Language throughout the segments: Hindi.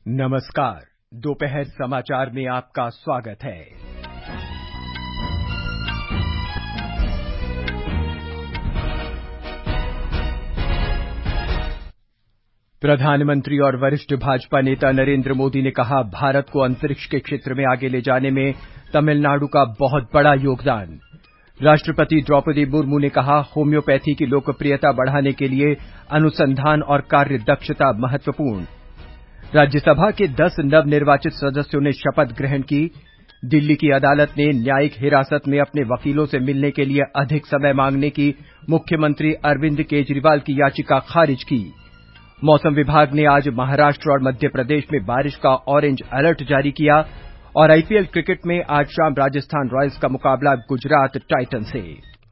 नमस्कार। दोपहर समाचार में आपका स्वागत है। प्रधानमंत्री और वरिष्ठ भाजपा नेता नरेंद्र मोदी ने कहा, भारत को अंतरिक्ष के क्षेत्र में आगे ले जाने में तमिलनाडु का बहुत बड़ा योगदान। राष्ट्रपति द्रौपदी मुर्मू ने कहा, होम्योपैथी की लोकप्रियता बढ़ाने के लिए अनुसंधान और कार्य दक्षता महत्वपूर्ण। राज्यसभा के 10 नवनिर्वाचित सदस्यों ने शपथ ग्रहण की। दिल्ली की अदालत ने न्यायिक हिरासत में अपने वकीलों से मिलने के लिए अधिक समय मांगने की मुख्यमंत्री अरविंद केजरीवाल की याचिका खारिज की। मौसम विभाग ने आज महाराष्ट्र और मध्य प्रदेश में बारिश का ऑरेंज अलर्ट जारी किया और आईपीएल क्रिकेट में आज शाम राजस्थान रॉयल्स का मुकाबला गुजरात टाइटंस से।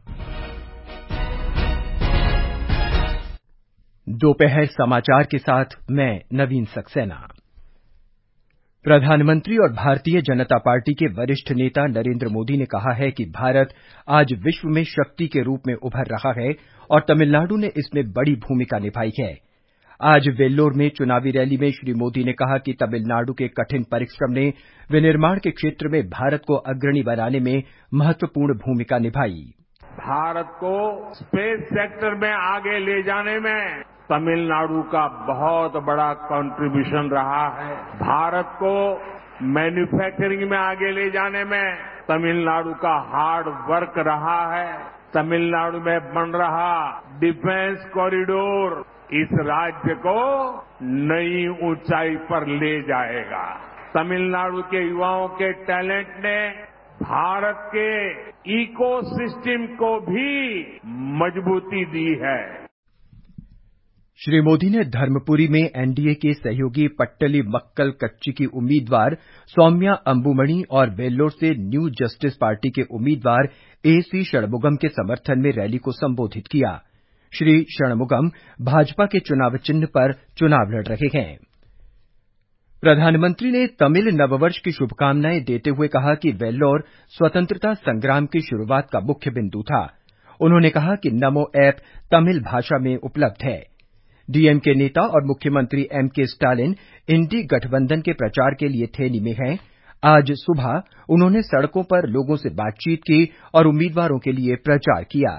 दोपहर समाचार के साथ मैं नवीन सक्सेना। प्रधानमंत्री और भारतीय जनता पार्टी के वरिष्ठ नेता नरेंद्र मोदी ने कहा है कि भारत आज विश्व में शक्ति के रूप में उभर रहा है और तमिलनाडु ने इसमें बड़ी भूमिका निभाई है। आज वेल्लोर में चुनावी रैली में श्री मोदी ने कहा कि तमिलनाडु के कठिन परिश्रम ने विनिर्माण के क्षेत्र में भारत को अग्रणी बनाने में महत्वपूर्ण भूमिका निभाई। भारत को स्पेस सेक्टर में आगे ले जाने में तमिलनाडु का बहुत बड़ा कंट्रीब्यूशन रहा है। भारत को मैन्युफैक्चरिंग में आगे ले जाने में तमिलनाडु का हार्ड वर्क रहा है। तमिलनाडु में बन रहा डिफेंस कॉरिडोर इस राज्य को नई ऊंचाई पर ले जाएगा। तमिलनाडु के युवाओं के टैलेंट ने भारत के इकोसिस्टम को भी मजबूती दी है। श्री मोदी ने धर्मपुरी में एनडीए के सहयोगी पट्टली मक्कल कच्ची की उम्मीदवार सौम्या अंबुमणि और वेल्लोर से न्यू जस्टिस पार्टी के उम्मीदवार एसी षणमुगम के समर्थन में रैली को संबोधित किया। श्री षणमुगम भाजपा के चुनाव चिन्ह पर चुनाव लड़ रहे हैं। प्रधानमंत्री ने तमिल नववर्ष की शुभकामनाएं देते हुए कहा कि वेल्लोर स्वतंत्रता संग्राम की शुरुआत का मुख्य बिंदु था। उन्होंने कहा कि नमो ऐप तमिल भाषा में उपलब्ध है। डीएमके नेता और मुख्यमंत्री एमके स्टालिन इंडी गठबंधन के प्रचार के लिए थेनी में हैं। आज सुबह उन्होंने सड़कों पर लोगों से बातचीत की और उम्मीदवारों के लिए प्रचार किया।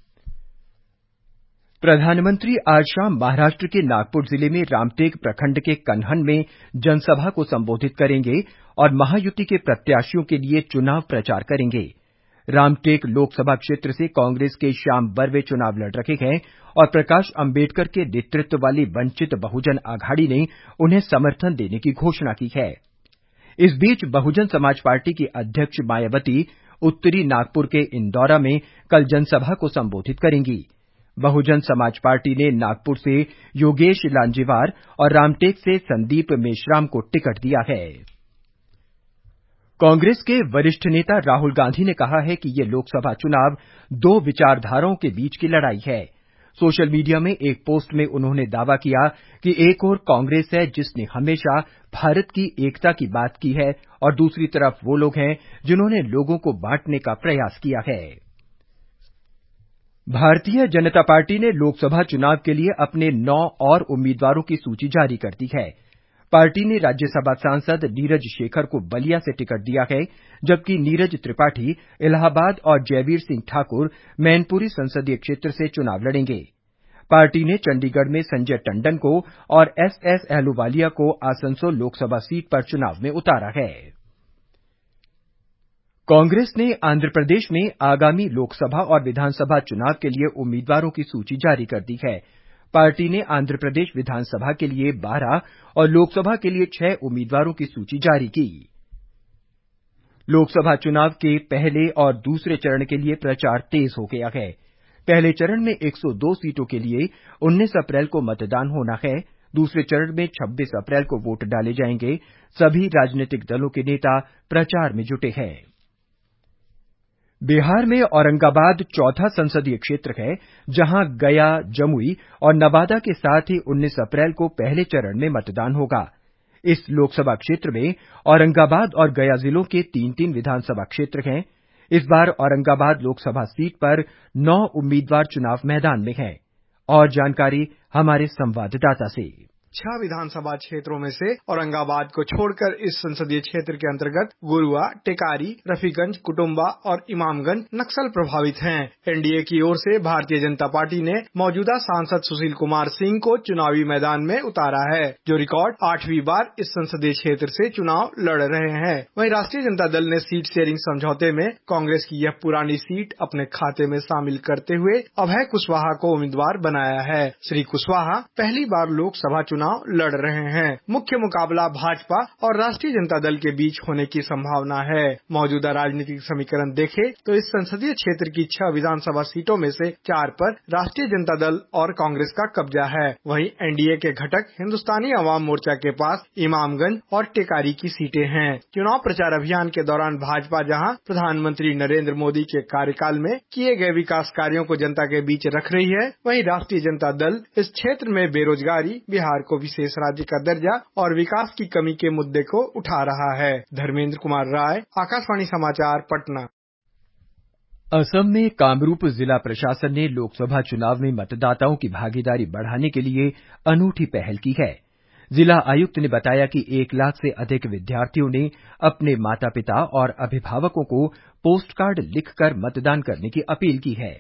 प्रधानमंत्री आज शाम महाराष्ट्र के नागपुर जिले में रामटेक प्रखंड के कन्हन में जनसभा को संबोधित करेंगे और महायुति के प्रत्याशियों के लिए चुनाव प्रचार करेंगे। रामटेक लोकसभा क्षेत्र से कांग्रेस के श्याम बर्वे चुनाव लड़ रहे हैं और प्रकाश अंबेडकर के नेतृत्व वाली वंचित बहुजन आघाड़ी ने उन्हें समर्थन देने की घोषणा की है। इस बीच बहुजन समाज पार्टी की अध्यक्ष मायावती उत्तरी नागपुर के इंदौरा में कल जनसभा को संबोधित करेंगी। बहुजन समाज पार्टी ने नागपुर से योगेश लांजेवार और रामटेक से संदीप मेश्राम को टिकट दिया है। कांग्रेस के वरिष्ठ नेता राहुल गांधी ने कहा है कि ये लोकसभा चुनाव दो विचारधाराओं के बीच की लड़ाई है। सोशल मीडिया में एक पोस्ट में उन्होंने दावा किया कि एक ओर कांग्रेस है जिसने हमेशा भारत की एकता की बात की है और दूसरी तरफ वो लोग हैं जिन्होंने लोगों को बांटने का प्रयास किया है। भारतीय जनता पार्टी ने लोकसभा चुनाव के लिए अपने 9 और उम्मीदवारों की सूची जारी कर दी है। पार्टी ने राज्यसभा सांसद नीरज शेखर को बलिया से टिकट दिया है, जबकि नीरज त्रिपाठी इलाहाबाद और जयवीर सिंह ठाकुर मैनपुरी संसदीय क्षेत्र से चुनाव लड़ेंगे। पार्टी ने चंडीगढ़ में संजय टंडन को और एसएस अहलूवालिया को आसनसोल लोकसभा सीट पर चुनाव में उतारा है। कांग्रेस ने आंध्र प्रदेश में आगामी लोकसभा और विधानसभा चुनाव के लिए उम्मीदवारों की सूची जारी कर दी है। पार्टी ने आंध्र प्रदेश विधानसभा के लिए 12 और लोकसभा के लिए 6 उम्मीदवारों की सूची जारी की। लोकसभा चुनाव के पहले और दूसरे चरण के लिए प्रचार तेज हो गया है। पहले चरण में 102 सीटों के लिए 19 अप्रैल को मतदान होना है। दूसरे चरण में 26 अप्रैल को वोट डाले जाएंगे। सभी राजनीतिक दलों के नेता प्रचार में जुटे हैं। बिहार में औरंगाबाद चौथा संसदीय क्षेत्र है, जहां गया, जमुई और नवादा के साथ ही 19 अप्रैल को पहले चरण में मतदान होगा। इस लोकसभा क्षेत्र में औरंगाबाद और गया जिलों के 3-3 विधानसभा क्षेत्र हैं। इस बार औरंगाबाद लोकसभा सीट पर 9 उम्मीदवार चुनाव मैदान में हैं। और जानकारी हमारे संवाददाता से। 6 विधानसभा क्षेत्रों में से औरंगाबाद को छोड़कर इस संसदीय क्षेत्र के अंतर्गत गुरुआ, टेकारी, रफीगंज, कुटुम्बा और इमामगंज नक्सल प्रभावित हैं। एनडीए की ओर से भारतीय जनता पार्टी ने मौजूदा सांसद सुशील कुमार सिंह को चुनावी मैदान में उतारा है, जो रिकॉर्ड 8वीं बार इस संसदीय क्षेत्र से चुनाव लड़ रहे हैं। वहीं राष्ट्रीय जनता दल ने सीट शेयरिंग समझौते में कांग्रेस की यह पुरानी सीट अपने खाते में शामिल करते हुए अभय कुशवाहा को उम्मीदवार बनाया है। श्री कुशवाहा पहली बार लोकसभा चुनाव लड़ रहे हैं। मुख्य मुकाबला भाजपा और राष्ट्रीय जनता दल के बीच होने की संभावना है। मौजूदा राजनीतिक समीकरण देखें तो इस संसदीय क्षेत्र की 6 विधानसभा सीटों में से 4 पर राष्ट्रीय जनता दल और कांग्रेस का कब्जा है। वहीं एनडीए के घटक हिंदुस्तानी अवाम मोर्चा के पास इमामगंज और टेकारी की सीटें हैं। चुनाव प्रचार अभियान के दौरान भाजपा जहां प्रधानमंत्री नरेंद्र मोदी के कार्यकाल में किए गए विकास कार्यों को जनता के बीच रख रही है, वहीं राष्ट्रीय जनता दल इस क्षेत्र में बेरोजगारी, बिहार को विशेष राज्य का दर्जा और विकास की कमी के मुद्दे को उठा रहा है। धर्मेंद्र कुमार राय, आकाशवाणी समाचार, पटना। असम में कामरूप जिला प्रशासन ने लोकसभा चुनाव में मतदाताओं की भागीदारी बढ़ाने के लिए अनूठी पहल की है। जिला आयुक्त ने बताया कि 1 लाख से अधिक विद्यार्थियों ने अपने माता पिता और अभिभावकों को पोस्ट कार्ड लिखकर मतदान करने की अपील की है।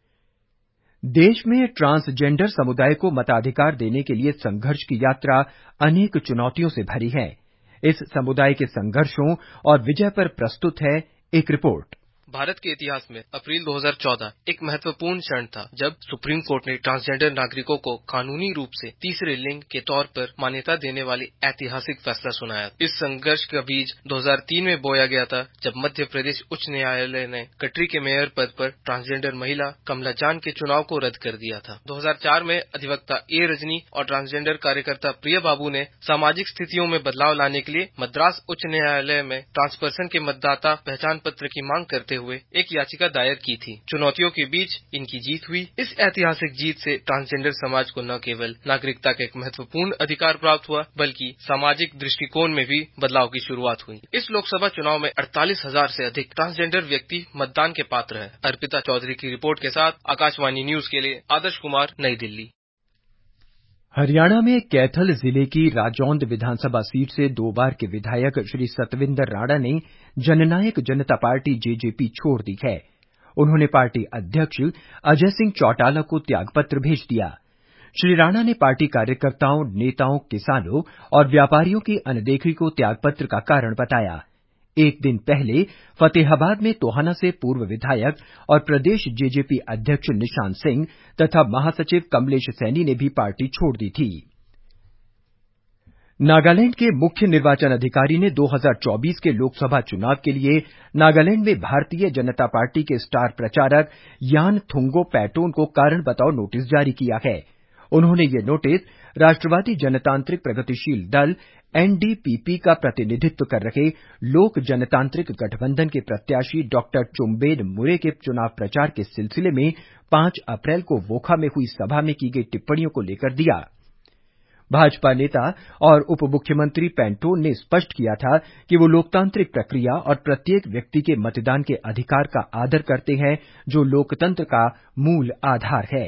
देश में ट्रांसजेंडर समुदाय को मताधिकार देने के लिए संघर्ष की यात्रा अनेक चुनौतियों से भरी है। इस समुदाय के संघर्षों और विजय पर प्रस्तुत है एक रिपोर्ट। भारत के इतिहास में अप्रैल 2014 एक महत्वपूर्ण क्षण था, जब सुप्रीम कोर्ट ने ट्रांसजेंडर नागरिकों को कानूनी रूप से तीसरे लिंग के तौर पर मान्यता देने वाली ऐतिहासिक फैसला सुनाया। इस संघर्ष का बीज 2003 में बोया गया था, जब मध्य प्रदेश उच्च न्यायालय ने कटरी के मेयर पद पर ट्रांसजेंडर महिला कमला जान के चुनाव को रद्द कर दिया था। 2004 में अधिवक्ता ए रजनी और ट्रांसजेंडर कार्यकर्ता प्रिया बाबू ने सामाजिक स्थितियों में बदलाव लाने के लिए मद्रास उच्च न्यायालय में ट्रांसपर्सन के मतदाता पहचान पत्र की मांग करते हुए एक याचिका दायर की थी। चुनौतियों के बीच इनकी जीत हुई। इस ऐतिहासिक जीत से ट्रांसजेंडर समाज को न केवल नागरिकता का एक महत्वपूर्ण अधिकार प्राप्त हुआ, बल्कि सामाजिक दृष्टिकोण में भी बदलाव की शुरुआत हुई। इस लोकसभा चुनाव में 48,000 से अधिक ट्रांसजेंडर व्यक्ति मतदान के पात्र हैं। अर्पिता चौधरी की रिपोर्ट के साथ आकाशवाणी न्यूज के लिए आदर्श कुमार, नई दिल्ली। हरियाणा में कैथल जिले की राजौंद विधानसभा सीट से 2 बार के विधायक श्री सतविंदर राणा ने जननायक जनता पार्टी जेजेपी छोड़ दी है। उन्होंने पार्टी अध्यक्ष अजय सिंह चौटाला को त्यागपत्र भेज दिया। श्री राणा ने पार्टी कार्यकर्ताओं, नेताओं, किसानों और व्यापारियों की अनदेखी को त्यागपत्र का कारण बताया। एक दिन पहले फतेहाबाद में टोहाना से पूर्व विधायक और प्रदेश जेजेपी अध्यक्ष निशान सिंह तथा महासचिव कमलेश सैनी ने भी पार्टी छोड़ दी थी। नागालैंड के मुख्य निर्वाचन अधिकारी ने 2024 के लोकसभा चुनाव के लिए नागालैंड में भारतीय जनता पार्टी के स्टार प्रचारक यानथुंगो पैटोन को कारण बताओ नोटिस जारी किया है। उन्होंने ये नोटिस राष्ट्रवादी जनतांत्रिक प्रगतिशील दल एनडीपीपी का प्रतिनिधित्व कर रहे लोक जनतांत्रिक गठबंधन के प्रत्याशी डॉक्टर चुम्बेन मुरे के चुनाव प्रचार के सिलसिले में 5 अप्रैल को वोखा में हुई सभा में की गई टिप्पणियों को लेकर दिया। भाजपा नेता और उप मुख्यमंत्री पैंटोन ने स्पष्ट किया था कि वो लोकतांत्रिक प्रक्रिया और प्रत्येक व्यक्ति के मतदान के अधिकार का आदर करते हैं, जो लोकतंत्र का मूल आधार है।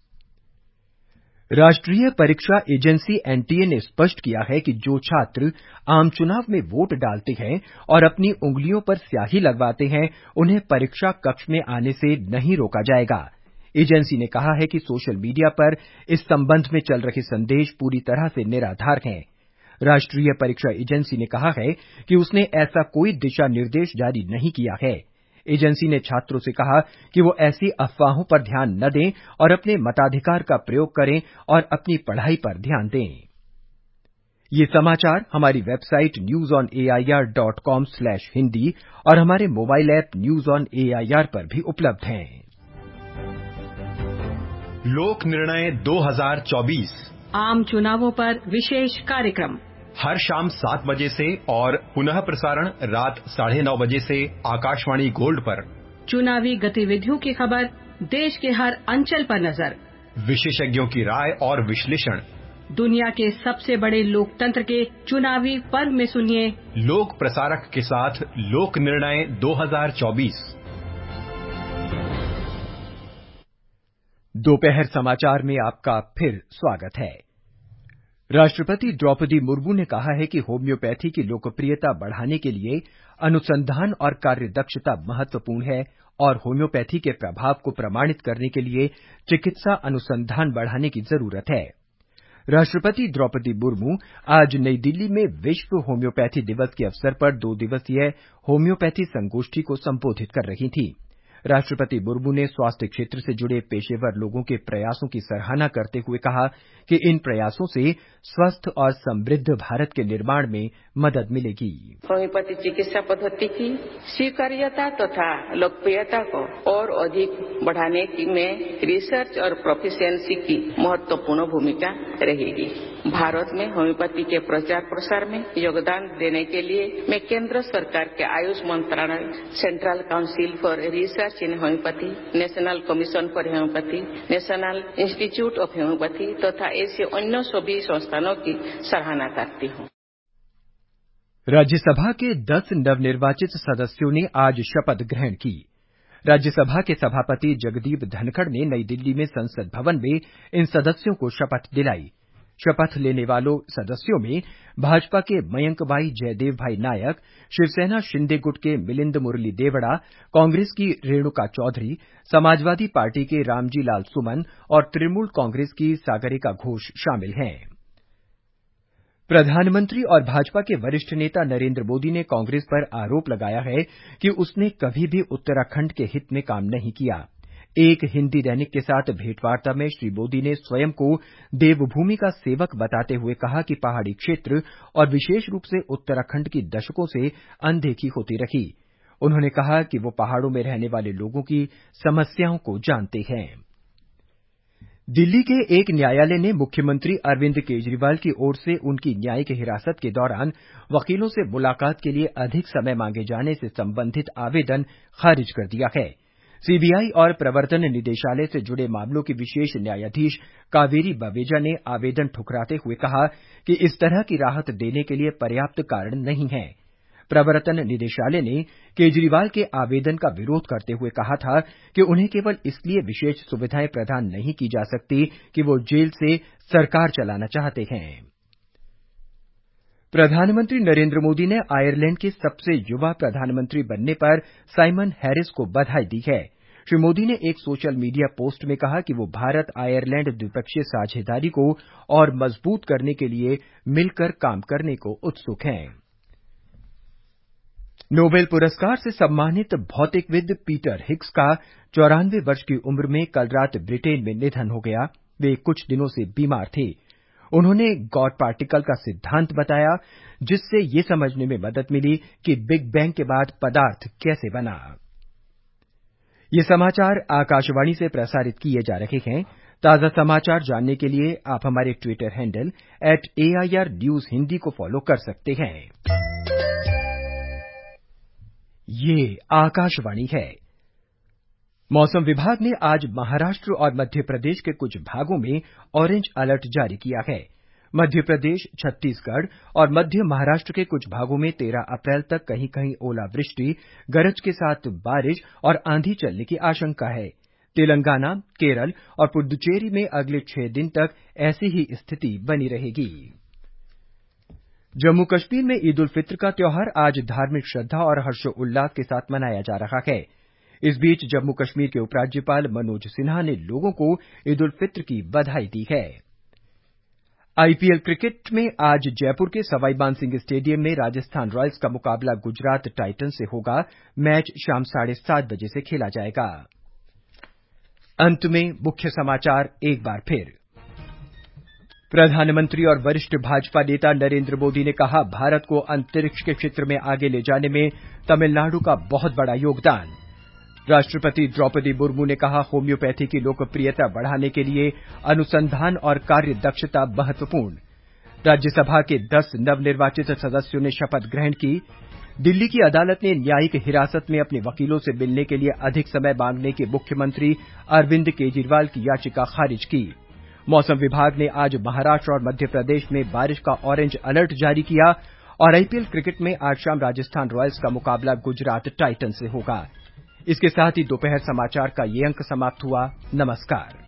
राष्ट्रीय परीक्षा एजेंसी एनटीए ने स्पष्ट किया है कि जो छात्र आम चुनाव में वोट डालते हैं और अपनी उंगलियों पर स्याही लगवाते हैं, उन्हें परीक्षा कक्ष में आने से नहीं रोका जाएगा। एजेंसी ने कहा है कि सोशल मीडिया पर इस संबंध में चल रहे संदेश पूरी तरह से निराधार हैं। राष्ट्रीय परीक्षा एजेंसी ने कहा है कि उसने ऐसा कोई दिशा निर्देश जारी नहीं किया है। एजेंसी ने छात्रों से कहा कि वो ऐसी अफवाहों पर ध्यान न दें और अपने मताधिकार का प्रयोग करें और अपनी पढ़ाई पर ध्यान दें। ये समाचार हमारी वेबसाइट newsonair.com/hindi और हमारे mobile app news on AIR पर भी उपलब्ध हैं। लोक निर्णय 2024 आम चुनावों पर विशेष कार्यक्रम हर शाम 7 बजे से और पुनः प्रसारण रात 9:30 बजे से आकाशवाणी गोल्ड पर। चुनावी गतिविधियों की खबर, देश के हर अंचल पर नजर, विशेषज्ञों की राय और विश्लेषण। दुनिया के सबसे बड़े लोकतंत्र के चुनावी पर्व में सुनिए लोक प्रसारक के साथ लोक निर्णय 2024। दोपहर समाचार में आपका फिर स्वागत है। राष्ट्रपति द्रौपदी मुर्मू ने कहा है कि होम्योपैथी की लोकप्रियता बढ़ाने के लिए अनुसंधान और कार्यदक्षता महत्वपूर्ण है और होम्योपैथी के प्रभाव को प्रमाणित करने के लिए चिकित्सा अनुसंधान बढ़ाने की जरूरत है। राष्ट्रपति द्रौपदी मुर्मू आज नई दिल्ली में विश्व होम्योपैथी दिवस के अवसर पर 2 दिवसीय होम्योपैथी संगोष्ठी को संबोधित कर रही थीं। राष्ट्रपति मुर्मू ने स्वास्थ्य क्षेत्र से जुड़े पेशेवर लोगों के प्रयासों की सराहना करते हुए कहा कि इन प्रयासों से स्वस्थ और समृद्ध भारत के निर्माण में मदद मिलेगी। होम्योपैथी चिकित्सा पद्धति की स्वीकार्यता तथा लोकप्रियता को और अधिक बढ़ाने में रिसर्च और प्रोफिशिएंसी की महत्वपूर्ण भूमिका रहेगी। भारत में होम्योपैथी के प्रचार प्रसार में योगदान देने के लिए मैं केंद्र सरकार के आयुष मंत्रालय, central council for research in homoeopathy, national commission for homoeopathy, national institute of homoeopathy तथा ऐसे अन्य सभी संस्थानों की सराहना करती हूँ। राज्यसभा के 10 नवनिर्वाचित सदस्यों ने आज शपथ ग्रहण की। राज्यसभा के सभापति जगदीप धनखड़ ने नई दिल्ली में संसद भवन में इन सदस्यों को शपथ दिलाई। शपथ लेने वालों सदस्यों में भाजपा के मयंक भाई जयदेव भाई नायक, शिवसेना शिंदे गुट के मिलिंद मुरली देवड़ा, कांग्रेस की रेणुका चौधरी, समाजवादी पार्टी के रामजी लाल सुमन और तृणमूल कांग्रेस की सागरिका घोष शामिल हैं। प्रधानमंत्री और भाजपा के वरिष्ठ नेता नरेंद्र मोदी ने कांग्रेस पर आरोप लगाया है कि उसने कभी भी उत्तराखंड के हित में काम नहीं किया। एक हिंदी दैनिक के साथ भेंटवार्ता में श्री मोदी ने स्वयं को देवभूमि का सेवक बताते हुए कहा कि पहाड़ी क्षेत्र और विशेष रूप से उत्तराखंड की दशकों से अनदेखी होती रही। उन्होंने कहा कि वो पहाड़ों में रहने वाले लोगों की समस्याओं को जानते हैं। दिल्ली के एक न्यायालय ने मुख्यमंत्री अरविंद केजरीवाल की ओर से उनकी न्यायिक हिरासत के दौरान वकीलों से मुलाकात के लिए अधिक समय मांगे जाने से संबंधित आवेदन खारिज कर दिया है। सीबीआई और प्रवर्तन निदेशालय से जुड़े मामलों की विशेष न्यायाधीश कावेरी बवेजा ने आवेदन ठुकराते हुए कहा कि इस तरह की राहत देने के लिए पर्याप्त कारण नहीं है। प्रवर्तन निदेशालय ने केजरीवाल के आवेदन का विरोध करते हुए कहा था कि उन्हें केवल इसलिए विशेष सुविधाएं प्रदान नहीं की जा सकती कि वो जेल से सरकार चलाना चाहते हैं। प्रधानमंत्री नरेंद्र मोदी ने आयरलैंड के सबसे युवा प्रधानमंत्री बनने पर साइमन हैरिस को बधाई दी है। श्री मोदी ने एक सोशल मीडिया पोस्ट में कहा कि वो भारत आयरलैंड द्विपक्षीय साझेदारी को और मजबूत करने के लिए मिलकर काम करने को उत्सुक हैं। नोबेल पुरस्कार से सम्मानित भौतिकविद पीटर हिग्स का 94 वर्ष की उम्र में कल रात ब्रिटेन में निधन हो गया। वे कुछ दिनों से बीमार थे। उन्होंने गॉड पार्टिकल का सिद्धांत बताया, जिससे ये समझने में मदद मिली कि बिग बैंग के बाद पदार्थ कैसे बना। ये समाचार आकाशवाणी से प्रसारित किए जा रहे हैं। ताजा समाचार जानने के लिए आप हमारे Twitter handle @AIR News Hindi को फॉलो कर सकते हैं। ये आकाशवाणी है। मौसम विभाग ने आज महाराष्ट्र और मध्य प्रदेश के कुछ भागों में ऑरेंज अलर्ट जारी किया है। मध्य प्रदेश, छत्तीसगढ़ और मध्य महाराष्ट्र के कुछ भागों में 13 अप्रैल तक कहीं कहीं ओलावृष्टि, गरज के साथ बारिश और आंधी चलने की आशंका है। तेलंगाना, केरल और पुडुचेरी में अगले 6 दिन तक ऐसी ही स्थिति बनी रहेगी। जम्मू कश्मीर में ईद उल फित्र का त्योहार आज धार्मिक श्रद्धा और हर्षोल्लास के साथ मनाया जा रहा है। इस बीच जम्मू कश्मीर के उपराज्यपाल मनोज सिन्हा ने लोगों को ईद उल फित्र की बधाई दी है। आईपीएल क्रिकेट में आज जयपुर के सवाई मानसिंह स्टेडियम में राजस्थान रॉयल्स का मुकाबला गुजरात टाइटंस से होगा। मैच शाम 7:30 बजे से खेला जाएगा। अंत में मुख्य समाचार एक बार फिर। प्रधानमंत्री और वरिष्ठ भाजपा नेता नरेंद्र मोदी ने कहा, भारत को अंतरिक्ष के क्षेत्र में आगे ले जाने में तमिलनाडु का बहुत बड़ा योगदान। राष्ट्रपति द्रौपदी मुर्मू ने कहा, होम्योपैथी की लोकप्रियता बढ़ाने के लिए अनुसंधान और कार्य दक्षता महत्वपूर्ण। राज्यसभा के 10 नवनिर्वाचित सदस्यों ने शपथ ग्रहण की। दिल्ली की अदालत ने न्यायिक हिरासत में अपने वकीलों से मिलने के लिए अधिक समय मांगने की मुख्यमंत्री अरविंद केजरीवाल की याचिका खारिज की। मौसम विभाग ने आज महाराष्ट्र और मध्य प्रदेश में बारिश का ऑरेंज अलर्ट जारी किया और आईपीएल क्रिकेट में आज शाम राजस्थान रॉयल्स का मुकाबला गुजरात टाइटंस से होगा। इसके साथ ही दोपहर समाचार का ये अंक समाप्त हुआ। नमस्कार।